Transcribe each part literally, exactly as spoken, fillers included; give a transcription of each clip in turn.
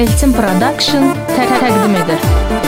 Elçin Production təqdim edir.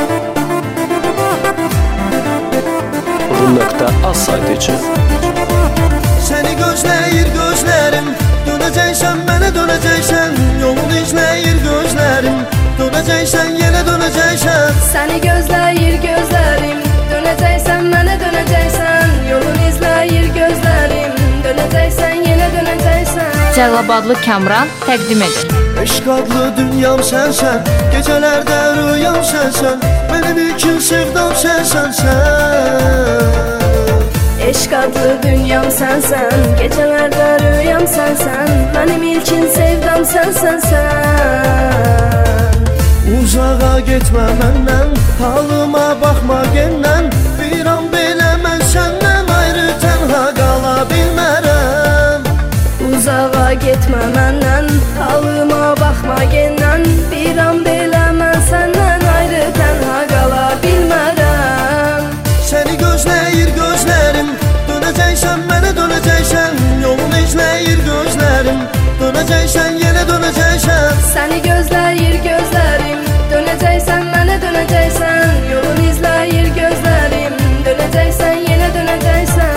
rum nöqtə az saytı üçün. Səni gözləyir gözlərim, dönəcəksən mənə dönəcəksən, yolunu izləyir gözlərim, dönəcəksən yenə dönəcəksən. Səni gözləyir gözlərim, dönəcəksən mənə dönəcəksən, yolunu izləyir gözlərim, dönəcəksən yenə dönəcəksən. Cəlilabadlı Kamran təqdim edir. Eşq adlı dünyam sənsən, gecələrdə rüyam sənsən, mənim ilkin sevdam sənsən sən. Eşq adlı dünyam sənsən, gecələrdə rüyam sənsən, mənim ilkin sevdam sənsən sən. Uzağa getmə məndən, halıma baxma gendən, bir an belə mən səndən ayrı tənha qala bilmərəm. Uzağa getmə məndən, halıma baxma gendən, bir an belə mən səndən ayrı tənha qala bilmərəm. Səni gözləyir gözlərim, dönəcəksən mənə dönəcəksən, yolunu izləyir gözlərim, dönəcəksən yenə dönəcəksən. Səni gözləyir gözlərim, dönəcəksən mənə dönəcəksən, yolunu izləyir gözlərim, dönəcəksən yenə dönəcəksən.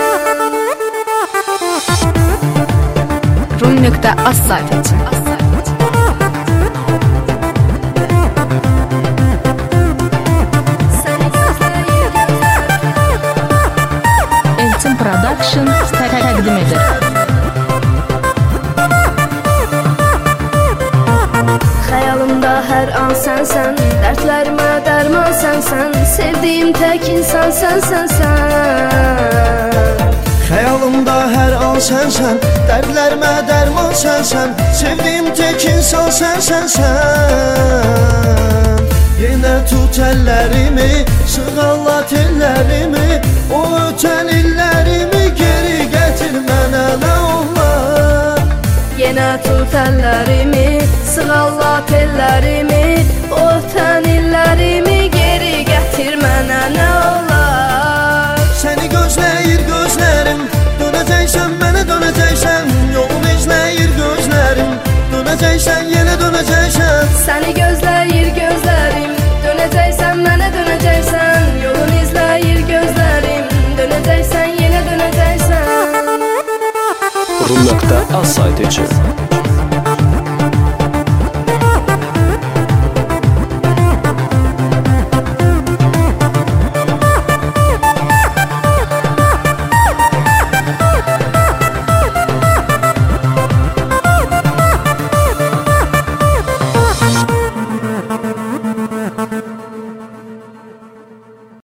rum nöqtə az saytı üçün. Elçin Production təqdim edir. Xəyalımda hər an sənsən, dərdlərimə dərman sənsən, sevdiyim tək insan sənsən sən. Xəyalımda hər an sənsən, dərdlərimə dərman sənsən, sevdiyim tək insan sənsən sən. Yenə tut əllərimi, sığallat ellərimi, o ötən illərimi geri gətir mənə nə olar. Yenə tut əllərimi, sığallat ellərimi, o ötən illərimi geri gətir mənə nə olar. Səni gözləyir gözlərim, dönəcəksən mənə dönəcəksən, yolunu izləyir gözlərim, dönəcəksən yenə dönəcəksən. Səni gözləyir gözlərim, dönəcəksən mənə dönəcəksən, yolunu izləyir gözlərim, dönəcəksən yenə dönəcəksən. rum nöqtə az saytı üçün.